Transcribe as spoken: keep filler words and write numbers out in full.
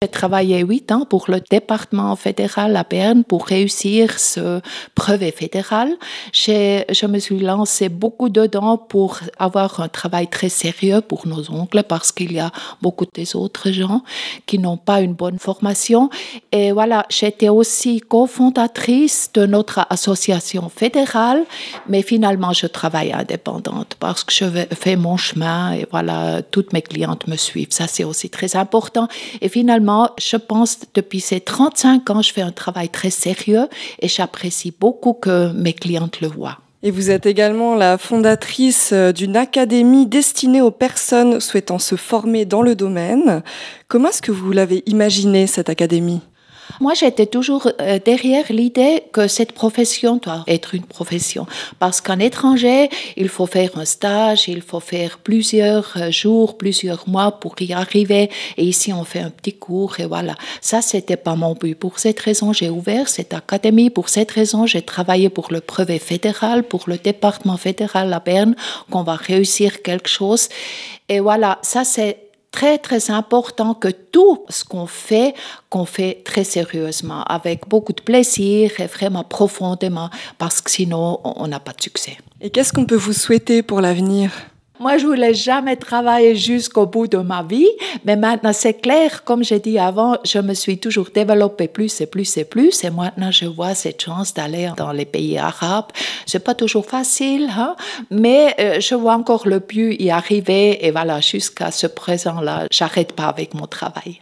J'ai travaillé huit ans pour le département fédéral à Berne pour réussir ce brevet fédéral. J'ai, je me suis lancée beaucoup dedans pour avoir un travail très sérieux pour nos oncles parce qu'il y a beaucoup des autres gens qui n'ont pas une bonne formation. Et voilà, j'étais aussi cofondatrice de notre association fédérale, mais finalement je travaille indépendante parce que je fais mon chemin et voilà, toutes mes clientes me suivent. Ça, c'est aussi très important. Et finalement, je pense depuis ces trente-cinq ans, je fais un travail très sérieux et j'apprécie beaucoup que mes clientes le voient. Et vous êtes également la fondatrice d'une académie destinée aux personnes souhaitant se former dans le domaine. Comment est-ce que vous l'avez imaginée, cette académie ? Moi, j'étais toujours derrière l'idée que cette profession doit être une profession. Parce qu'en étranger, il faut faire un stage, il faut faire plusieurs jours, plusieurs mois pour y arriver. Et ici, on fait un petit cours et voilà. Ça, c'était pas mon but. Pour cette raison, j'ai ouvert cette académie. Pour cette raison, j'ai travaillé pour le brevet fédéral, pour le département fédéral à Berne, qu'on va réussir quelque chose. Et voilà, ça, c'est très, très important que tout ce qu'on fait, qu'on fait très sérieusement, avec beaucoup de plaisir et vraiment profondément, parce que sinon, on n'a pas de succès. Et qu'est-ce qu'on peut vous souhaiter pour l'avenir ? Moi, je voulais jamais travailler jusqu'au bout de ma vie, mais maintenant, c'est clair, comme j'ai dit avant, je me suis toujours développée plus et plus et plus, et maintenant, je vois cette chance d'aller dans les pays arabes. C'est pas toujours facile, hein, mais euh, je vois encore le but y arriver, et voilà, jusqu'à ce présent-là, j'arrête pas avec mon travail.